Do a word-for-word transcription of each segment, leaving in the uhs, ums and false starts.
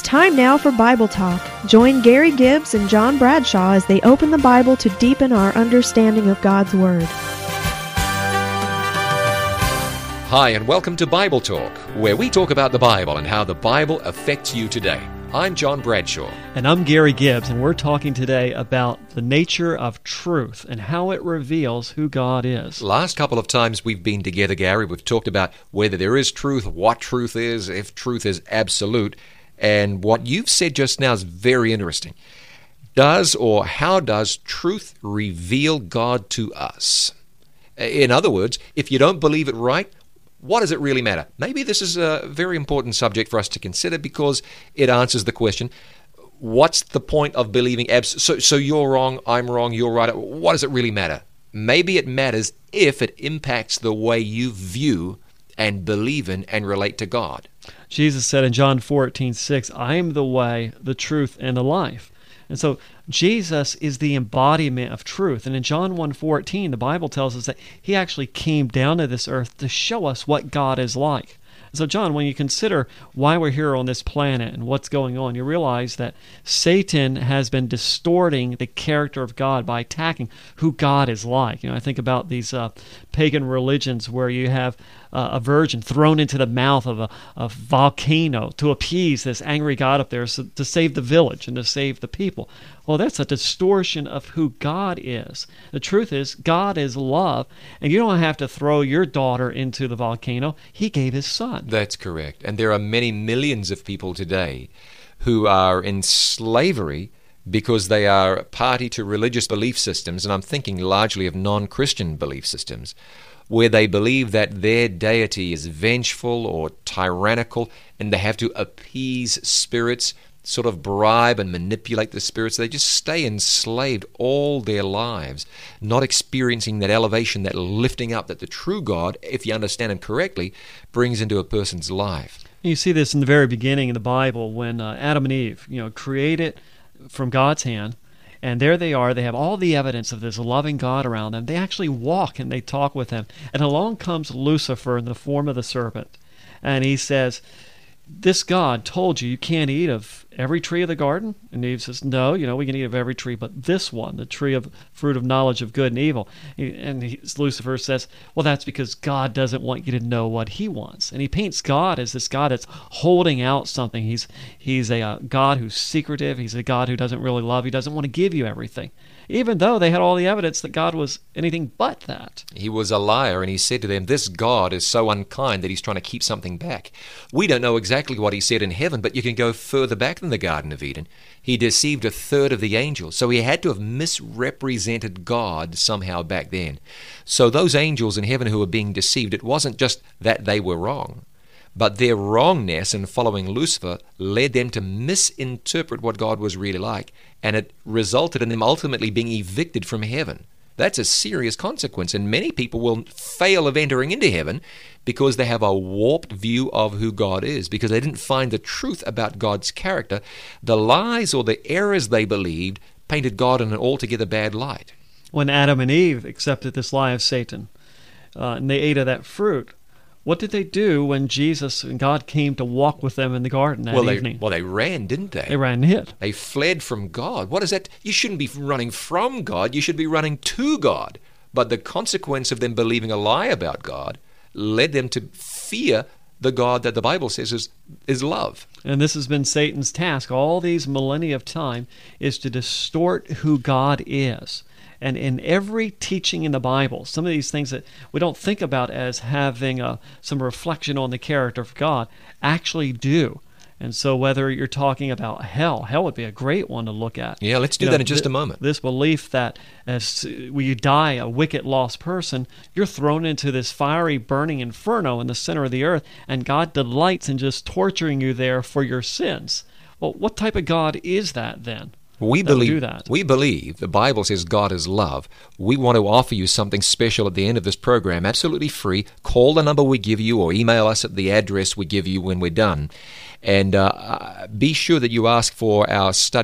time now for Bible Talk. Join Gary Gibbs and John Bradshaw as they open the Bible to deepen our understanding of God's Word. Hi, and welcome to Bible Talk, where we talk about the Bible and how the Bible affects you today. I'm John Bradshaw. And I'm Gary Gibbs, and we're talking today about the nature of truth and how it reveals who God is. Last couple of times we've been together, Gary, we've talked about whether there is truth, what truth is, if truth is absolute. And what you've said just now is very interesting. Does or how does truth reveal God to us? In other words, if you don't believe it right, what does it really matter? Maybe this is a very important subject for us to consider because it answers the question, what's the point of believing abs- so, so you're wrong, I'm wrong, you're right. What does it really matter? Maybe it matters if it impacts the way you view and believe in and relate to God. Jesus said in John fourteen six, I am the way, the truth, and the life. And so Jesus is the embodiment of truth. And in John one fourteen, the Bible tells us that he actually came down to this earth to show us what God is like. So, John, when you consider why we're here on this planet and what's going on, you realize that Satan has been distorting the character of God by attacking who God is like. You know, I think about these uh, pagan religions where you have uh, a virgin thrown into the mouth of a, a volcano to appease this angry God up there, so, to save the village and to save the people. Well, that's a distortion of who God is. The truth is, God is love, and you don't have to throw your daughter into the volcano. He gave his son. That's correct. And there are many millions of people today who are in slavery because they are party to religious belief systems, and I'm thinking largely of non-Christian belief systems, where they believe that their deity is vengeful or tyrannical, and they have to appease spirits, sort of bribe and manipulate the spirits. They just stay enslaved all their lives, not experiencing that elevation, that lifting up that the true God, if you understand him correctly, brings into a person's life. You see this in the very beginning of the Bible when uh, Adam and Eve, you know, created from God's hand, and there they are. They have all the evidence of this loving God around them. They actually walk and they talk with him. And along comes Lucifer in the form of the serpent, and he says, this God told you you can't eat of every tree of the garden? And Eve says, no, you know, we can eat of every tree, but this one, the tree of fruit of knowledge of good and evil. And he, Lucifer says, well, that's because God doesn't want you to know what he wants. And he paints God as this God that's holding out something. He's he's a uh, God who's secretive. He's a God who doesn't really love. He doesn't want to give you everything, even though they had all the evidence that God was anything but that. He was a liar, and he said to them, this God is so unkind that he's trying to keep something back. We don't know exactly what he said in heaven, but you can go further back than the Garden of Eden. He deceived a third of the angels, so he had to have misrepresented God somehow back then. So those angels in heaven who were being deceived, it wasn't just that they were wrong, but their wrongness in following Lucifer led them to misinterpret what God was really like, and it resulted in them ultimately being evicted from heaven. That's a serious consequence, and many people will fail of entering into heaven because they have a warped view of who God is, because they didn't find the truth about God's character. The lies or the errors they believed painted God in an altogether bad light. When Adam and Eve accepted this lie of Satan, uh, and they ate of that fruit, what did they do when Jesus and God came to walk with them in the garden that well, evening? They, well, they ran, didn't they? They ran and hid. They fled from God. What is that? You shouldn't be running from God. You should be running to God. But the consequence of them believing a lie about God led them to fear the God that the Bible says is, is love. And this has been Satan's task all these millennia of time, is to distort who God is. And in every teaching in the Bible, some of these things that we don't think about as having a, some reflection on the character of God actually do. And so whether you're talking about hell, hell would be a great one to look at. Yeah, let's do you that know, in just th- a moment. This belief that as when you die, a wicked, lost person, you're thrown into this fiery, burning inferno in the center of the earth, and God delights in just torturing you there for your sins. Well, what type of God is that then? We that would believe, do that? we believe, the Bible says God is love. We want to offer you something special at the end of this program, absolutely free. Call the number we give you or email us at the address we give you when we're done. And uh, be sure that you ask for our study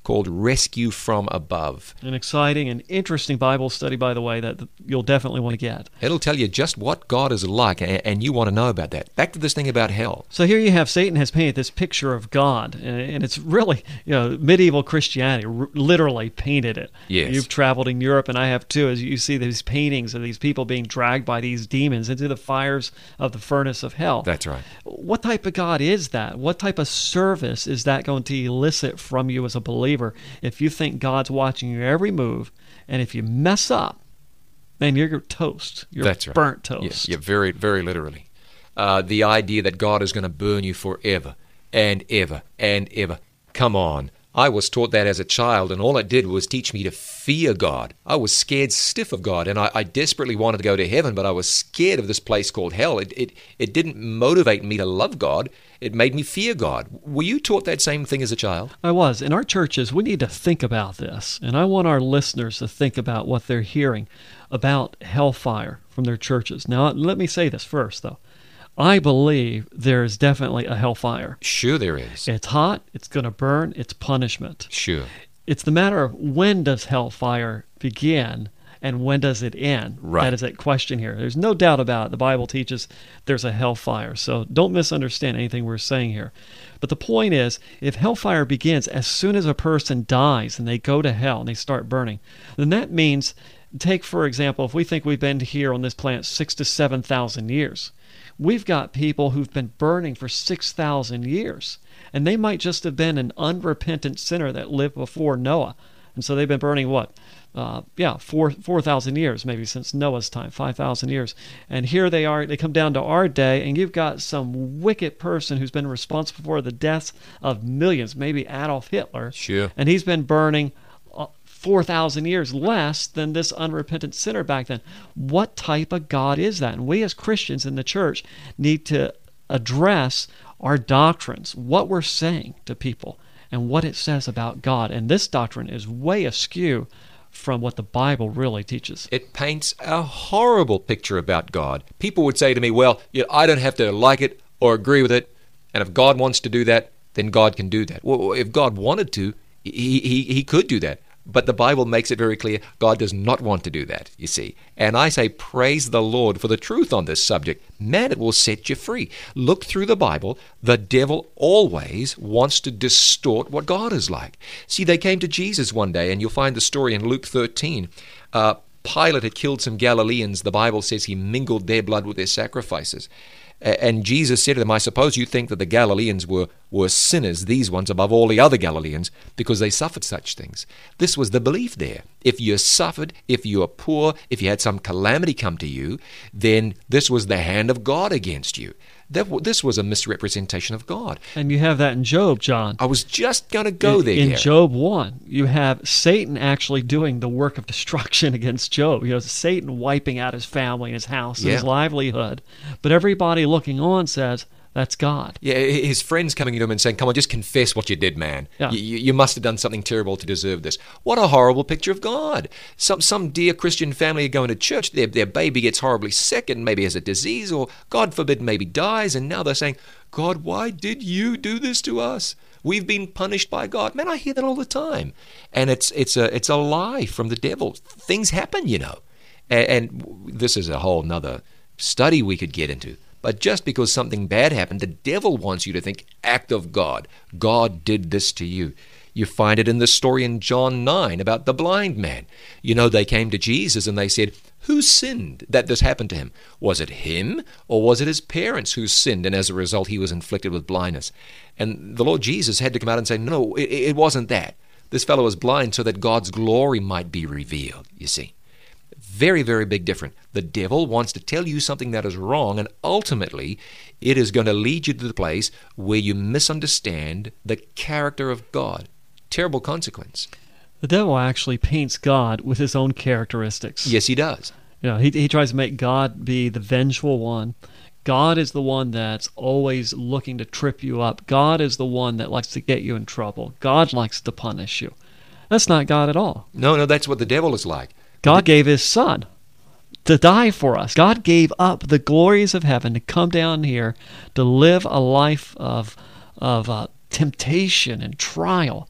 called Rescue from Above. An exciting and interesting Bible study, by the way, that you'll definitely want to get. It'll tell you just what God is like, and you want to know about that. Back to this thing about hell. So here you have Satan has painted this picture of God, and it's really, you know, medieval Christianity r- literally painted it. Yes. You've traveled in Europe, and I have too, as you see these paintings of these people being dragged by these demons into the fires of the furnace of hell. That's right. What type of God is that? What type of service is that going to elicit from you as a believer if you think God's watching your every move, and if you mess up, then you're toast. You're That's right. burnt toast. Yeah, yeah, very, very literally. Uh, the idea that God is going to burn you forever and ever and ever. Come on. I was taught that as a child, and all it did was teach me to fear God. I was scared stiff of God, and I, I desperately wanted to go to heaven, but I was scared of this place called hell. It, it, it didn't motivate me to love God. It made me fear God. Were you taught that same thing as a child? I was. In our churches, we need to think about this, and I want our listeners to think about what they're hearing about hellfire from their churches. Now, let me say this first, though. I believe there is definitely a hellfire. Sure there is. It's hot, it's going to burn, it's punishment. Sure. It's the matter of when does hellfire begin and when does it end? Right. That is that question here. There's no doubt about it. The Bible teaches there's a hellfire. So don't misunderstand anything we're saying here. But the point is, if hellfire begins as soon as a person dies and they go to hell and they start burning, then that means, take for example, if we think we've been here on this planet six to seven thousand years, we've got people who've been burning for six thousand years, and they might just have been an unrepentant sinner that lived before Noah. And so they've been burning what? Uh, yeah, four four thousand years, maybe since Noah's time, five thousand years. And here they are, they come down to our day, and you've got some wicked person who's been responsible for the deaths of millions, maybe Adolf Hitler. Sure. And he's been burning uh, four thousand years less than this unrepentant sinner back then. What type of God is that? And we as Christians in the church need to address our doctrines, what we're saying to people, and what it says about God. And this doctrine is way askew from what the Bible really teaches. It paints a horrible picture about God. People would say to me, well, you know, I don't have to like it or agree with it, and if God wants to do that, then God can do that. Well, if God wanted to, he, he, he could do that. But the Bible makes it very clear God does not want to do that, you see. And I say praise the Lord for the truth on this subject. Man, it will set you free. Look through the Bible. The devil always wants to distort what God is like. See, they came to Jesus one day, and you'll find the story in Luke thirteen. Uh, Pilate had killed some Galileans. The Bible says he mingled their blood with their sacrifices. And Jesus said to them, I suppose you think that the Galileans were, were sinners, these ones above all the other Galileans, because they suffered such things. This was the belief there. If you suffered, if you were poor, if you had some calamity come to you, then this was the hand of God against you. That, this was a misrepresentation of God. And you have that in Job, John. I was just going to go in, there, In Gary. Job one, you have Satan actually doing the work of destruction against Job. You know, Satan wiping out his family and his house and Yeah. his livelihood. But everybody looking on says, that's God. Yeah, his friends coming to him and saying, come on, just confess what you did, man. Yeah. You, you must have done something terrible to deserve this. What a horrible picture of God. Some some dear Christian family are going to church, their, their baby gets horribly sick and maybe has a disease, or God forbid maybe dies, and now they're saying, God, why did you do this to us? We've been punished by God. Man, I hear that all the time. And it's it's a it's a lie from the devil. Things happen, you know. And, and this is a whole nother study we could get into. But just because something bad happened, the devil wants you to think, act of God. God did this to you. You find it in the story in John nine about the blind man. You know, they came to Jesus and they said, who sinned that this happened to him? Was it him, or was it his parents who sinned, and as a result he was inflicted with blindness? And the Lord Jesus had to come out and say, no, it, it wasn't that. This fellow was blind so that God's glory might be revealed, you see. Very, very big difference. The devil wants to tell you something that is wrong, and ultimately it is going to lead you to the place where you misunderstand the character of God. Terrible consequence. The devil actually paints God with his own characteristics. Yes, he does. You know, he, he tries to make God be the vengeful one. God is the one that's always looking to trip you up. God is the one that likes to get you in trouble. God likes to punish you. That's not God at all. No, no, that's what the devil is like. God gave his son to die for us. God gave up the glories of heaven to come down here to live a life of, of uh, temptation and trial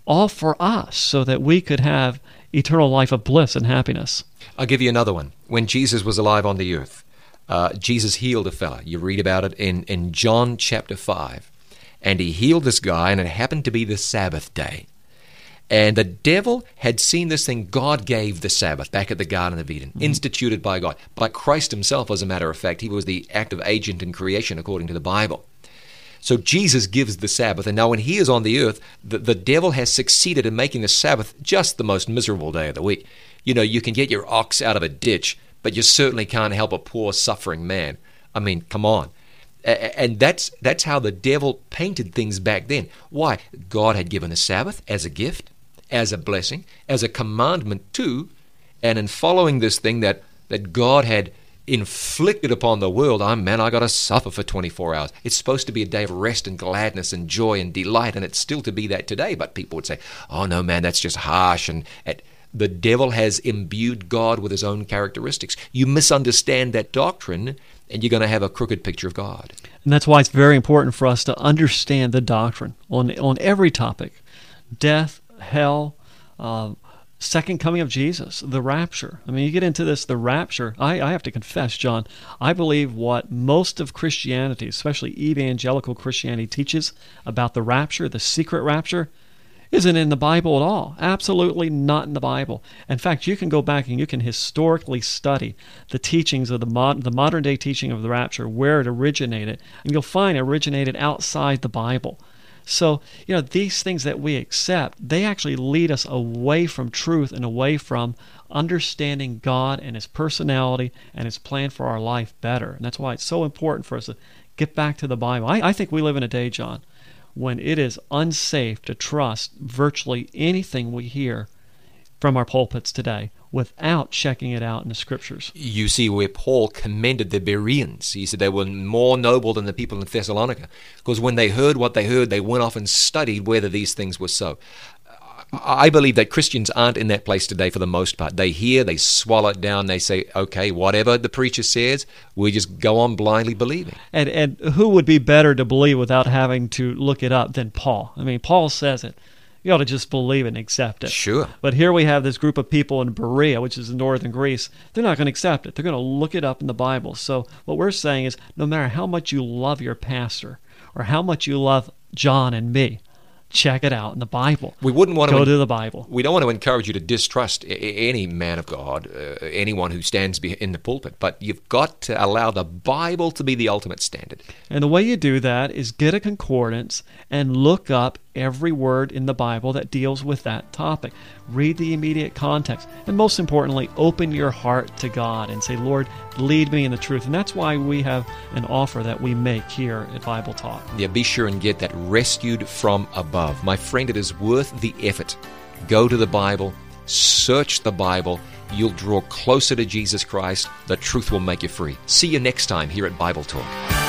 all for us so that we could have eternal life of bliss and happiness. I'll give you another one. When Jesus was alive on the earth, uh, Jesus healed a fella. You read about it in, in John chapter five. And he healed this guy, and it happened to be the Sabbath day. And the devil had seen this thing. God gave the Sabbath back at the Garden of Eden, mm-hmm. instituted by God. By Christ himself, as a matter of fact. He was the active agent in creation according to the Bible. So Jesus gives the Sabbath, and now when he is on the earth, the, the devil has succeeded in making the Sabbath just the most miserable day of the week. You know, you can get your ox out of a ditch, but you certainly can't help a poor suffering man. I mean, come on. And that's that's how the devil painted things back then. Why? God had given a Sabbath as a gift, as a blessing, as a commandment too, and in following this thing that, that God had inflicted upon the world, oh man, I got to suffer for twenty-four hours. It's supposed to be a day of rest and gladness and joy and delight, and it's still to be that today. But people would say, oh no man, that's just harsh. And, and the devil has imbued God with his own characteristics. You misunderstand that doctrine, and you're going to have a crooked picture of God. And that's why it's very important for us to understand the doctrine on on every topic. Death, hell, uh, second coming of Jesus, the rapture. I mean, you get into this, the rapture. I, I have to confess, John, I believe what most of Christianity, especially evangelical Christianity, teaches about the rapture, the secret rapture, isn't in the Bible at all. Absolutely not in the Bible. In fact, you can go back and you can historically study the teachings of the, mod- the modern day teaching of the rapture, where it originated, and you'll find it originated outside the Bible. So, you know, these things that we accept, they actually lead us away from truth and away from understanding God and His personality and His plan for our life better. And that's why it's so important for us to get back to the Bible. I, I think we live in a day, John, when it is unsafe to trust virtually anything we hear from our pulpits today without checking it out in the Scriptures. You see where Paul commended the Bereans. He said they were more noble than the people in Thessalonica, because when they heard what they heard, they went off and studied whether these things were so. I believe that Christians aren't in that place today for the most part. They hear, they swallow it down, they say, okay, whatever the preacher says, we just go on blindly believing. And and who would be better to believe without having to look it up than Paul? I mean, Paul says it. You ought to just believe it and accept it. Sure. But here we have this group of people in Berea, which is in northern Greece. They're not going to accept it. They're going to look it up in the Bible. So what we're saying is, no matter how much you love your pastor or how much you love John and me, check it out in the Bible. We wouldn't want to go to the Bible. We don't want to encourage you to distrust any man of God, uh, anyone who stands in the pulpit, but you've got to allow the Bible to be the ultimate standard. And the way you do that is get a concordance and look up every word in the Bible that deals with that topic. Read the immediate context. And most importantly, open your heart to God and say, Lord, lead me in the truth. And that's why we have an offer that we make here at Bible Talk. Yeah, be sure and get that rescued from above. My friend, it is worth the effort. Go to the Bible, search the Bible. You'll draw closer to Jesus Christ. The truth will make you free. See you next time here at Bible Talk.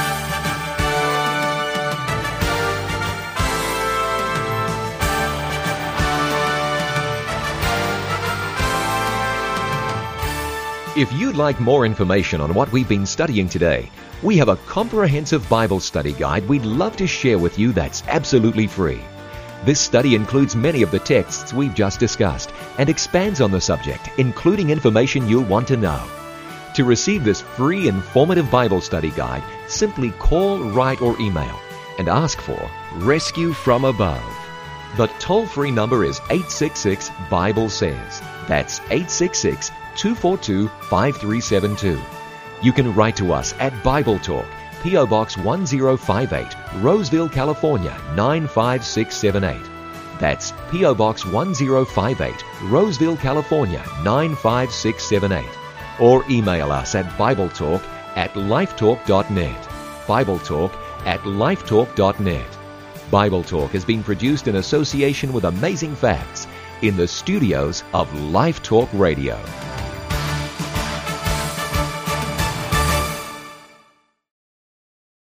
If you'd like more information on what we've been studying today, we have a comprehensive Bible study guide we'd love to share with you that's absolutely free. This study includes many of the texts we've just discussed and expands on the subject, including information you'll want to know. To receive this free, informative Bible study guide, simply call, write, or email and ask for Rescue from Above. The toll-free number is eight six six, Bible says. That's eight six six, two four two, five three seven two. You can write to us at Bible Talk, P O Box one zero five eight, Roseville, California nine five six seven eight. That's P O Box one zero five eight, Roseville, California nine five six seven eight. Or email us at BibleTalk at lifetalk dot net. BibleTalk at lifetalk dot net. Bible Talk has been produced in association with Amazing Facts in the studios of Life Talk Radio.